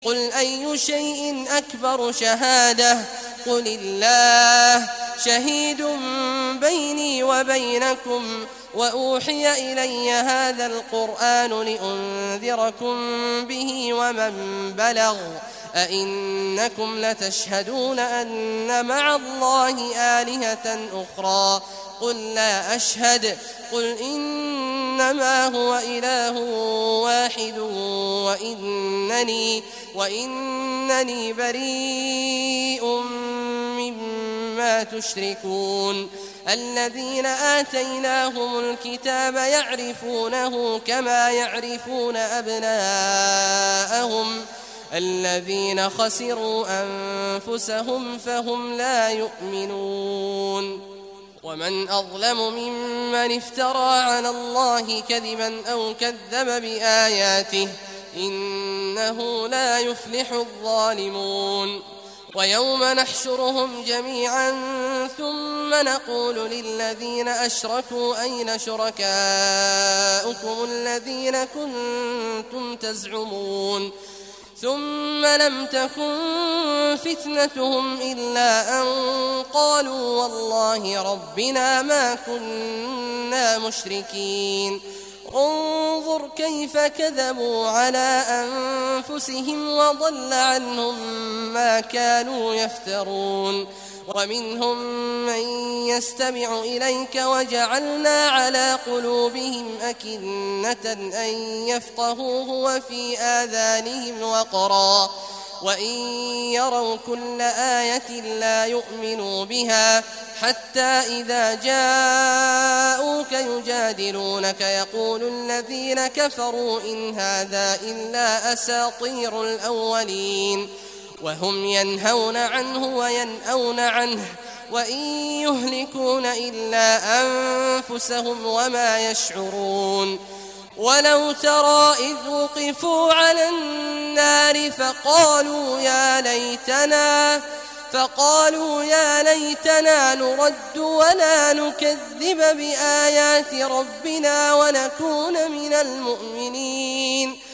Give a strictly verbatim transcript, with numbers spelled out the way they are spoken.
قل أي شيء أكبر شهادة قل الله شهيد بيني وبينكم وأوحي إلي هذا القرآن لأنذركم به ومن بلغ أئنكم لتشهدون أن مع الله آلهة أخرى قل لا أشهد قل إنما هو إله واحد وإنني, وإنني بريء مما تشركون الذين آتيناهم الكتاب يعرفونه كما يعرفون أبناءهم الذين خسروا أنفسهم فهم لا يؤمنون ومن أظلم ممن افترى على الله كذبا أو كذب بآياته إنه لا يفلح الظالمون ويوم نحشرهم جميعا ثم نقول للذين أشركوا أين شركاؤكم الذين كنتم تزعمون ثم لم تكن فتنتهم إلا أن قالوا والله ربنا ما كنا مشركين انظر كيف كذبوا على أنفسهم وضل عنهم ما كانوا يفترون ومنهم من يستمع إليك وجعلنا على قلوبهم أكنة أن يفقهوه وفي آذانهم وقرا وإن يروا كل آية لا يؤمنوا بها حتى إذا جاءوك يجادلونك يقول الذين كفروا إن هذا إلا أساطير الأولين وهم ينهون عنه وينأون عنه وإن يهلكون إلا أنفسهم وما يشعرون ولو ترى إذ وقفوا على النار فقالوا يا ليتنا فقالوا يا ليتنا نرد ولا نكذب بآيات ربنا ونكون من المؤمنين